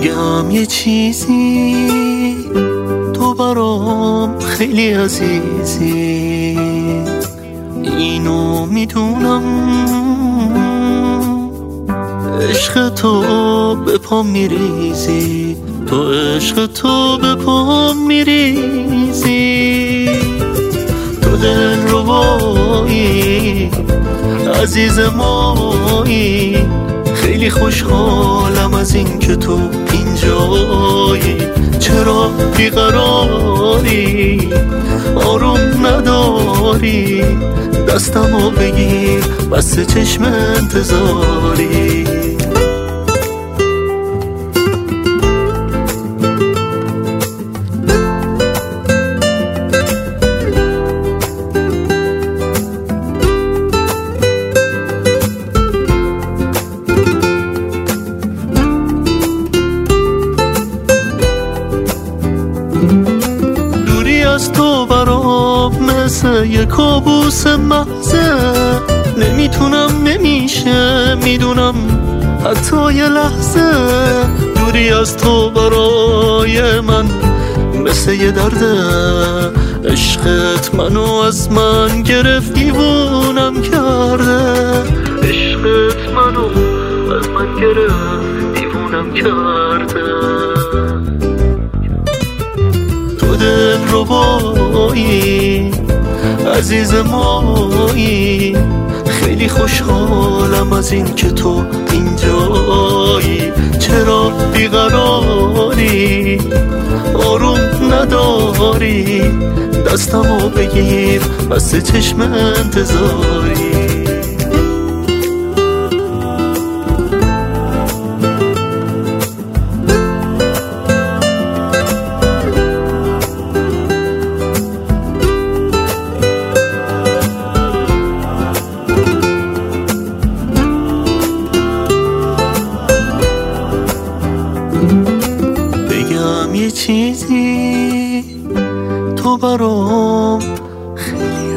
بگم یه چیزی، تو برام خیلی عزیزی، اینو میدونم. عشق تو به پام میریزی، تو عشق تو به پام میریزی. تو دل ربایی عزیز مایی، خیلی خوشحالم از این که تو اینجایی. چرا بیقراری، آروم نداری، دستمو بگیر بسته چشم انتظاری. از تو برام مثل یه کابوس محضه، نمیتونم نمیشه میدونم حتی یه لحظه. دوری از تو برای من مثل یه درده، عشقت منو از من گرفت دیوونم کرده. عشقت منو از من گرفت دیوونم کرده. تو دل ربایی عزیز مایی، خیلی خوشحالم از این که تو اینجایی. چرا بیقراری، آروم نداری، دستمو بگیر بسته چشم انتظاری. بگم یه چیزی، تو برام خیلی